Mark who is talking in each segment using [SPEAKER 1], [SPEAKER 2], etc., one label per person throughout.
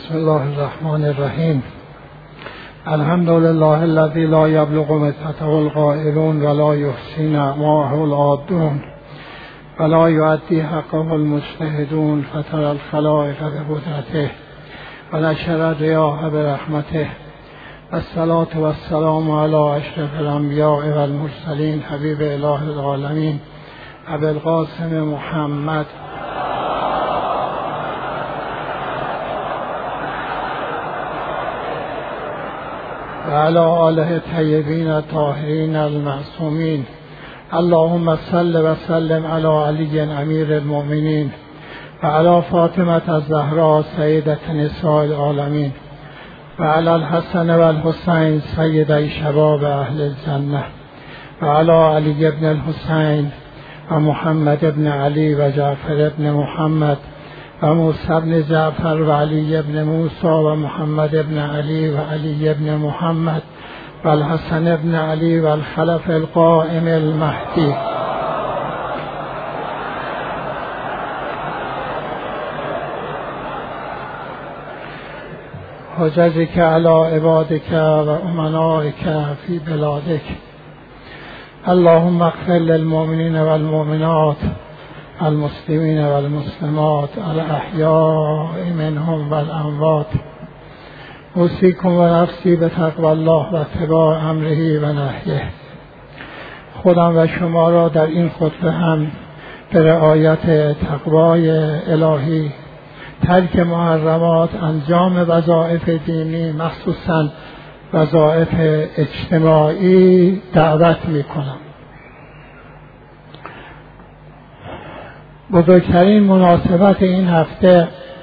[SPEAKER 1] بسم الله الرحمن الرحیم. الحمد لله الذی لا یبلغ مثله القائلون ولا یحصی نعماه العادون ولا یؤدی حقه المجتهدون فتر الخلائق بقدرته ونشر الریاح برحمته والصلاة والسلام علی اشرف الانبیاء والمرسلین حبیب اله العالمین ابی القاسم محمد و علی آله طیبین الطاهرین المعصومین. اللهم صل و سلم علی علی امیر المؤمنین و علی فاطمة الزهراء سیدة نساء العالمین و علی الحسن و الحسین سیدی شباب اهل الجنه و علی علی ابن الحسین و محمد ابن علی و جعفر ابن محمد و موسی ابن جعفر و علی ابن موسی و محمد ابن علی و علی ابن محمد و الحسن ابن علی و الخلف القائم المهدی. حججك على عبادك و امنائك فی بلادك. اللهم اغفر للمؤمنین والمؤمنات المسلمین والمسلمات الاحیاء منهم والاموات. اوصیکم و نفسی بتقوی الله و اتباع امره و نهیه. خودم و شما را در این خطبه هم به رعایت تقوای الهی، ترک محرمات، انجام وظایف دینی مخصوصاً وظایف اجتماعی دعوت میکنم. بزرگترین مناسبت این هفته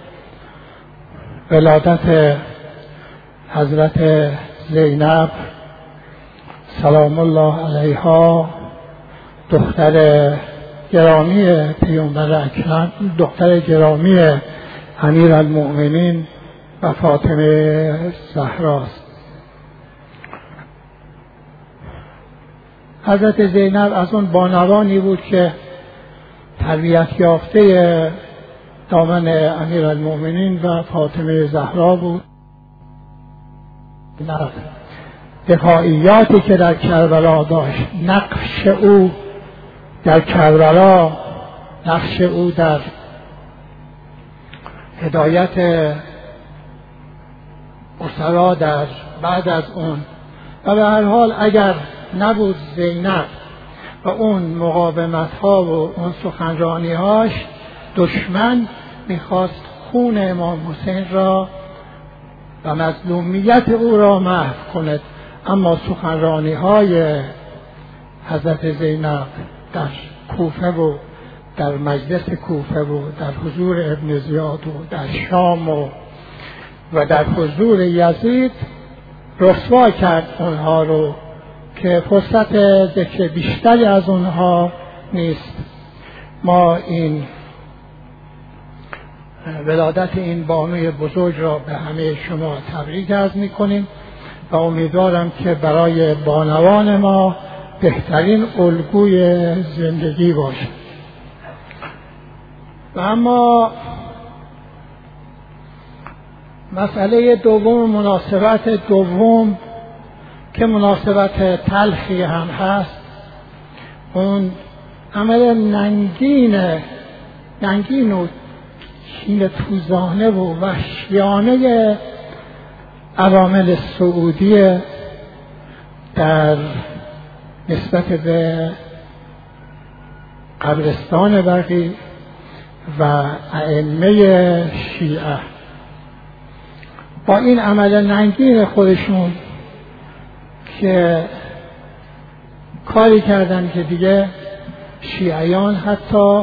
[SPEAKER 1] ولادت حضرت زینب سلام الله علیها، دختر گرامی پیامبر اکرم، دختر گرامی امیر المؤمنین و فاطمه زهراست. حضرت زینب از اون بانوانی بود که تربیت یافته دامن امیر المؤمنین و فاطمه زهرا بود. دفاعیاتی که در کربلا داشت، نقش او در کربلا، نقش او در هدایت اسرا در بعد از اون، و به هر حال اگر نبود زینب و اون مقاومت ها و اون سخنرانی هاش، دشمن میخواست خون امام حسین را و مظلومیت او را محو کند. اما سخنرانی های حضرت زینب در کوفه و در مجلس کوفه و در حضور ابن زیاد و در شام و در حضور یزید رسوا کرد اونها رو که فرصت ذکر بیشتری از اونها نیست. ما این ولادت این بانوی بزرگ را به همه شما تبریک عرض می‌کنیم و امیدوارم که برای بانوان ما بهترین الگوی زندگی باشد. و اما مسئله دوم، مناسبت دوم که مناسبت تلخی هم هست، اون عمل ننگین و کین توزانه و وحشیانه عوامل سعودی در نسبت به قبرستان بقیع و ائمه شیعه. با این عمل ننگین خودشون که کاری کردن که دیگه شیعیان حتی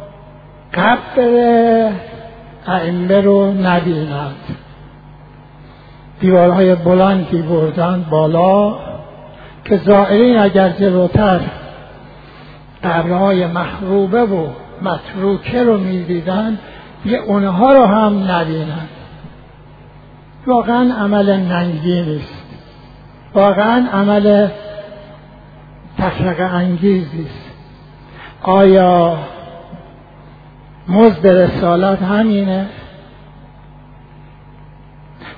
[SPEAKER 1] قبر ائمه رو نبینند، دیوارهای بلندی بردن بالا که زائرین اگر جلوتر قبرهای محروبه و متروکه رو میدیدن دیگه اونها رو هم نبینند. واقعا عمل ننگینی است، واقعا عمل تفرقه انگیزی است. آیا مزد رسالت همینه؟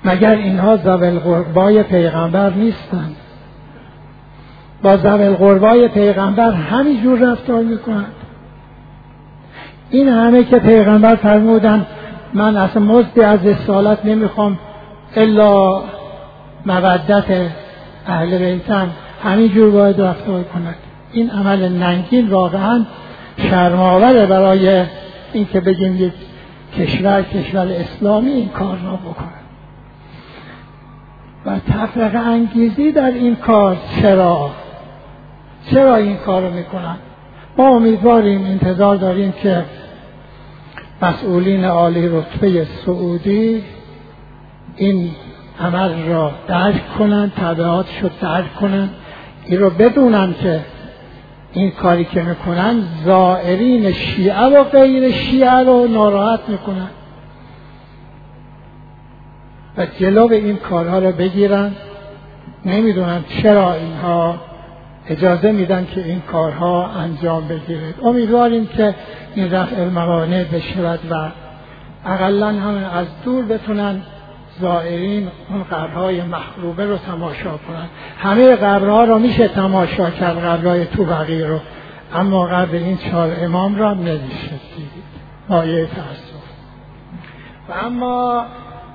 [SPEAKER 1] مگر اینها ذوی القربای پیغمبر نیستند؟ با ذوی القربای پیغمبر همینجور رفتار میکنند. این همه که پیغمبر فرمودن من اصلا مزدی از رسالت نمیخوام الا مودت اهل بیتم، همینجور باید رفتار کند. این عمل ننگین واقعا شرم‌آوره برای این که بگیم یک کشور اسلامی این کار را بکنه. و تفرقه انگیزی در این کار چرا این کار رو میکنن؟ ما امیدواریم، انتظار داریم که مسئولین عالی رتبه سعودی این عمل را درک کنن، تبعاتش رو درک کنن، این رو بدونن که این کاری که میکنن زائرین شیعه و غیر شیعه رو ناراحت میکنن و جلو این کارها رو بگیرن. نمیدونم چرا اینها اجازه میدن که این کارها انجام بگیرد. امیدواریم که این رفع الموانع بشود و اقلا هم از دور بتونن زائرین اون قبرهای مخروبه رو تماشا کنن. همه قبرها رو میشه تماشا کرد، قبرهای تو بقیع رو، اما قبر این 4 امام را نمیشه دید. مایه تأسف. و اما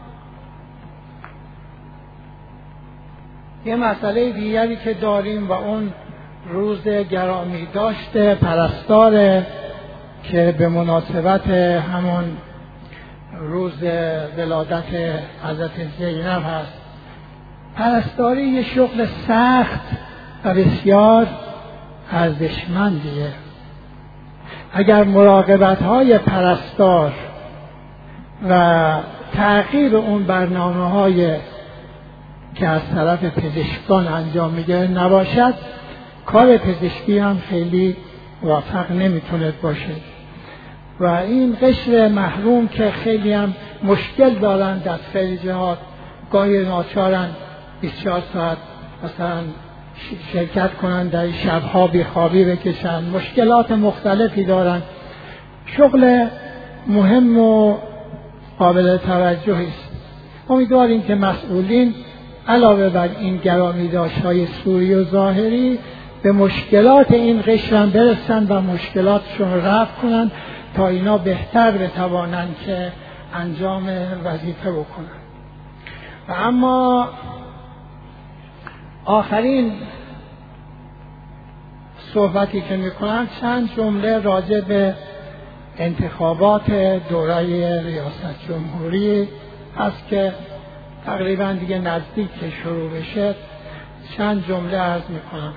[SPEAKER 1] یه مسئله دیگری که داریم و اون روز گرامی داشته پرستاره که به مناسبت همون روز ولادت حضرت زینب هست. پرستاری یه شغل سخت و بسیار ارزشمندیه. اگر مراقبت‌های پرستار و تغییر اون برنامه‌های که از طرف پزشکان انجام میگیره نباشد، کار پزشکی هم خیلی موفق نمیتونه باشه. و این قشر محروم که خیلی هم مشکل دارن در خیلی جهات، گاهی ناچارن 24 ساعت مثلا شرکت کنن، در شبها بیخوابی بکشن، مشکلات مختلفی دارن. شغل مهم و قابل توجهی است. امیدواریم که مسئولین علاوه بر این گرامیداشت‌های سوری و ظاهری به مشکلات این قشر برسن و مشکلاتشون رو رفع کنن تا اینا بهتر بتوانن که انجام وظیفه بکنن. و اما آخرین صحبتی که میکنم چند جمله راجع به انتخابات دوره ریاست جمهوری هست که تقریبا دیگه نزدیک که شروع بشه. چند جمله عرض میکنم.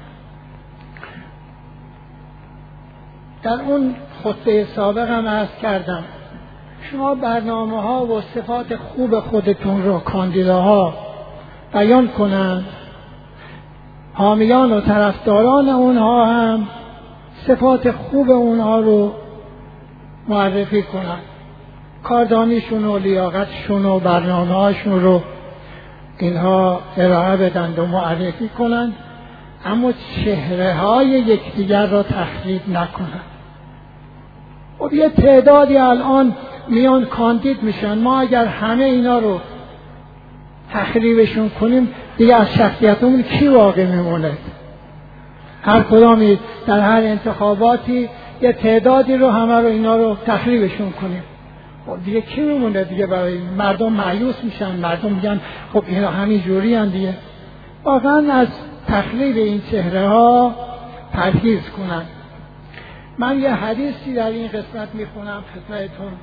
[SPEAKER 1] در اون خطبه سابق هم عرض کردم شما برنامه ها و صفات خوب خودتون رو کاندیداها بیان کنند، حامیان و طرفداران اونها هم صفات خوب اونها رو معرفی کنند، کاردانیشون و لیاقتشون و برنامه هاشون رو اینها ارائه بدند و معرفی کنند، اما چهره های یکدیگر را تخریب نکنند. خب یه تعدادی الان میان کاندید میشن، ما اگر همه اینا رو تخریبشون کنیم دیگه از شخصیتمون کی واقع میمونه؟ هر کدامی در هر انتخاباتی یه تعدادی رو همه رو اینا رو تخریبشون کنیم، خب دیگه کی میمونه؟ دیگه برای مردم مایوس میشن، مردم میگن خب اینا همین جوری هن دیگه. واقعا از تخریب این چهره ها پرهیز کنن. من یه حدیثی در این قسمت میخونم خدمتتون.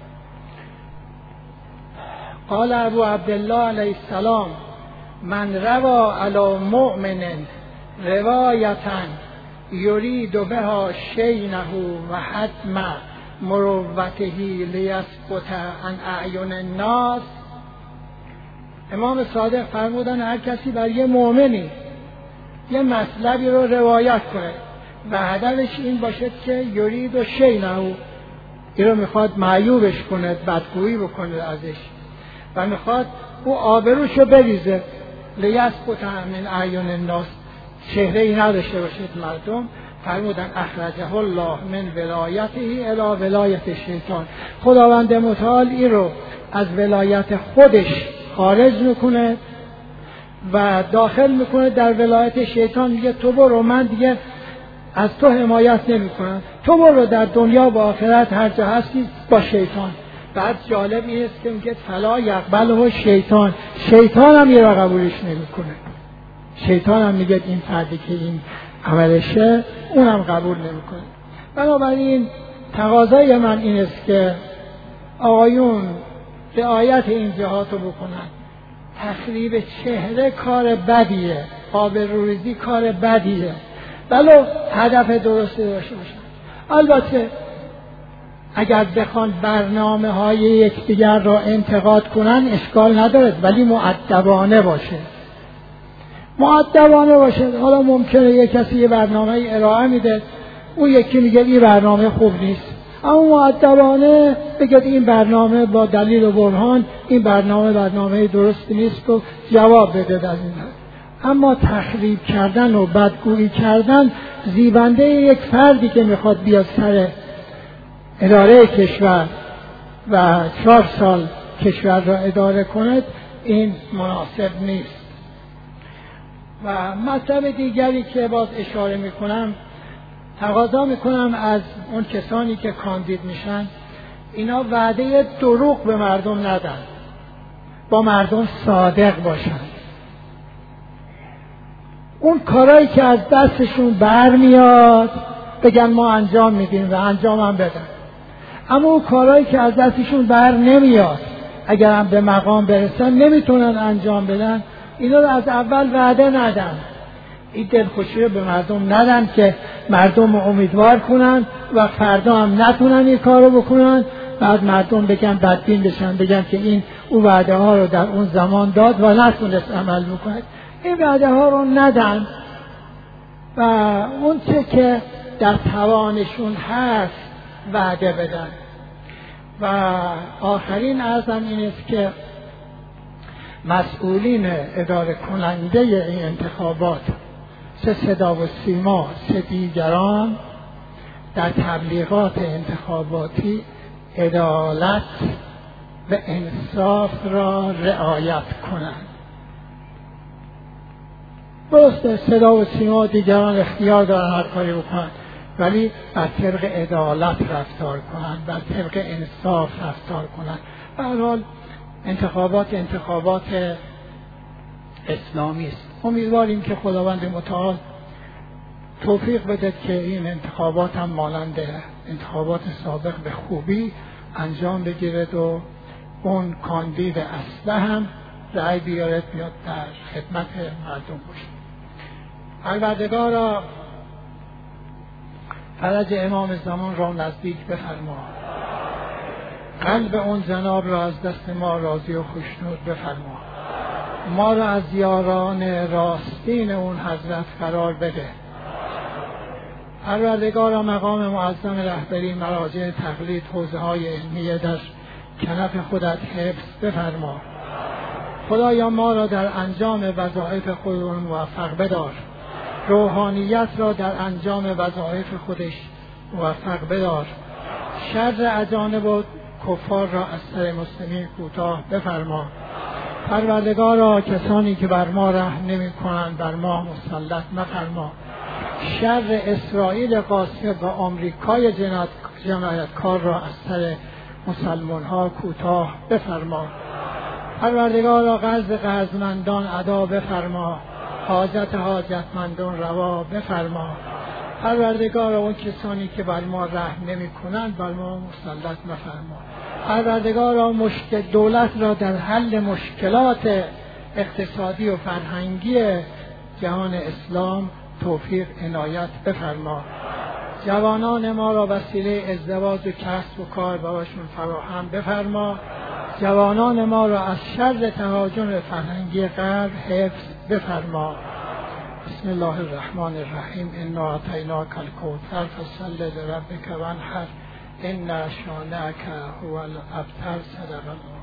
[SPEAKER 1] قال ابو عبدالله علیه السلام من روا علی مؤمن روایتا یرید بها شینه و حتم مروته لیثبت عن اعین الناس. امام صادق فرمودن هر کسی بر یه مؤمنی یه مطلبی رو روایت کنه و هدفش این باشه که یرید و شینه، این رو میخواد معیوبش کنه، بدگویی بکنه ازش و میخواد او آبروشو بریزه، لیثبت من اعین الناس، چهره ای نداشته باشید مردم. فرمودن اخرجه الله من ولایته الی ولایت شیطان. خداوند متعال این رو از ولایت خودش خارج میکنه و داخل میکنه در ولایت شیطان. میگه تو برو، من دیگه از تو حمایت نمیکنم، تو برو در دنیا و آخرت هر جا هستی با شیطان. بعد جالب این است که میگه فلا یقبله شیطان، شیطان هم یه را قبولش نمیکنه. شیطان هم میگه این فردی که این عملشه اونم قبول نمیکنه. بنابراین تقاضای من این است که آقایون رعایت این جهات رو بکنن. تخریب چهره کار بدیه، آبروریزی کار بدیه، ولو هدف درستی داشته باشن. البته اگر بخوان برنامه های یکدیگر را انتقاد کنن اشکال نداره، ولی مؤدبانه باشه. مؤدبانه باشه. حالا ممکنه یک کسی یه برنامه ارائه میده، اون یکی میگه این برنامه خوب نیست، اما مؤدبانه بگه این برنامه با دلیل و برهان این برنامه درستی نیست و جواب بده در این حد. اما تخریب کردن و بدگویی کردن زیبنده یک فردی که میخواد بیاد سر اداره کشور و 4 سال کشور را اداره کند، این مناسب نیست. و مطلب دیگری که باز اشاره میکنم، تقاضا میکنم از اون کسانی که کاندید میشن اینا وعده دروغ به مردم ندن، با مردم صادق باشن. اون کارهایی که از دستشون برمیاد بگن ما انجام میدیم و انجام هم بدن. اما اون کارهایی که از دستشون بر نمیاد اگر هم به مقام برسن نمیتونن انجام بدن، اینا رو از اول وعده ندن. این دلخوشی رو به مردم ندن که مردم امیدوار کنن و فردا هم نتونن این کار رو بکنن، بعد مردم بگن بدبین بشن، بگن که این اون وعده ها رو در اون زمان داد و نتونست عمل بکنه. این وعده ها رو ندن و اون چه که در توانشون هست وعده بدن. و آخرین عرضم این است که مسئولین اداره کننده این انتخابات، چه صدا و سیما چه دیگران، در تبلیغات انتخاباتی عدالت و انصاف را رعایت کنند. درسته صدا و سیما دیگران اختیار دارن هر کاری بکنن، ولی بر طبق عدالت رفتار کنند، بر طبق انصاف رفتار کنند. به هر حال انتخابات اسلامی است. امیدواریم که خداوند متعال توفیق بده که این انتخابات هم مانند انتخابات سابق به خوبی انجام بگیرد و اون کاندید اصلی هم رأی بیارد، بیاد در خدمت مردم باشه. پروردگارا فرج امام زمان را نزدیک بفرما، قلب اون جناب را از دست ما راضی و خوشنود بفرما، ما را از یاران راستین اون حضرت قرار بده. پروردگارا مقام معظم رهبری مراجع تقلید حوزه های علمیه در کنف خودت حفظ بفرما. خدایا ما را در انجام وظایف خودمون موفق بدار، روحانیت را در انجام وظایف خودش موفق بدار، شر اجانب و کفار را از سر مسلمین کوتاه بفرما. پروردگارا کسانی که بر ما رحم نمی کنند بر ما مسلط مفرما. شر اسرائیل قاسد و آمریکای جنایتکار را از سر مسلمان ها کوتاه بفرما. پروردگارا قرض قرضمندان ادا بفرما، حاجت حاجتمندان روا بفرما. پروردگارا اون کسانی که بر ما رحم نمی کنند بر ما مسلط مفرما. پروردگارا دولت را در حل مشکلات اقتصادی و فرهنگی جهان اسلام توفیق عنایت بفرما. جوانان ما را وسیله ازدواج و کسب و کار براشون فراهم بفرما. جوانان ما را از شر تهاجم فرهنگی غرب حفظ بفرما. بسم الله الرحمن الرحیم. انا اعطیناک الکوثر فصل لربک وانحر ان شانئک هو الابتر. صدق الله.